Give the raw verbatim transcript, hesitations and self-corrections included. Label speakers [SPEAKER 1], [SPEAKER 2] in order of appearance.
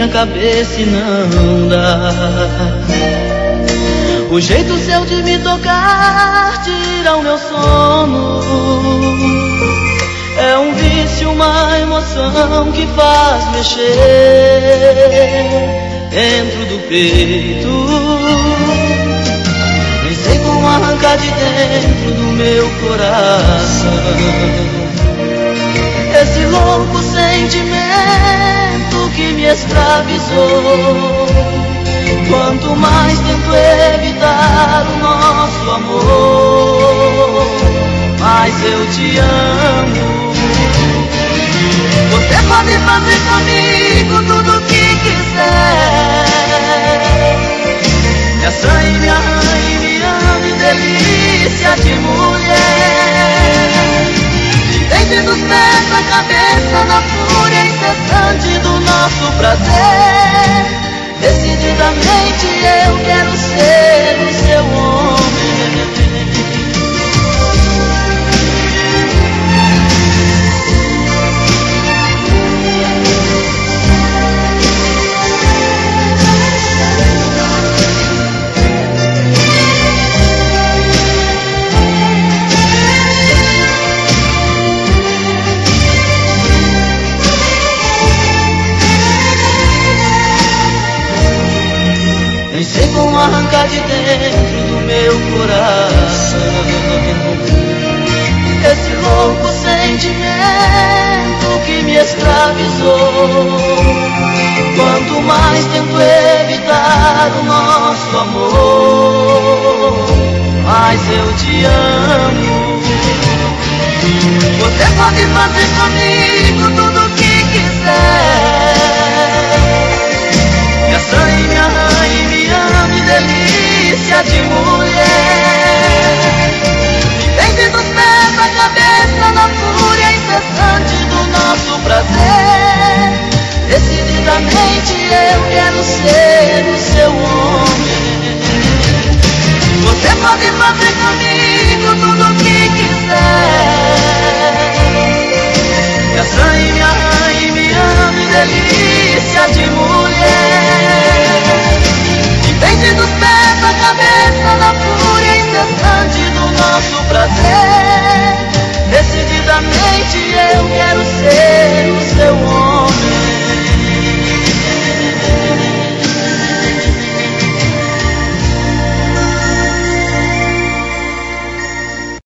[SPEAKER 1] minha cabeça e não dá. O jeito seu de me tocar tira o meu sono. É um vício, uma emoção que faz mexer dentro do peito. Nem sei como arrancar de dentro do meu coração esse louco sentimento que me escravizou. Quanto mais tento evitar o nosso amor, mais eu te amo. Você pode fazer comigo tudo o que quiser. Me assanhe, me arranhe, me ame, delícia de mulher. Desde dos pés à cabeça, na fúria incessante do nosso prazer. Decididamente eu quero ser o seu homem. Nem sei como arrancar de dentro do meu coração esse louco sentimento que me escravizou. Quanto mais tento evitar o nosso amor, mais eu te amo. Você pode fazer comigo tudo o que quiser. Me assanhe, me arranhe, me ame, delícia de mulher. Desde dos pés à cabeça, na fúria incessante do nosso prazer. Decididamente eu quero ser o seu homem. Você pode fazer comigo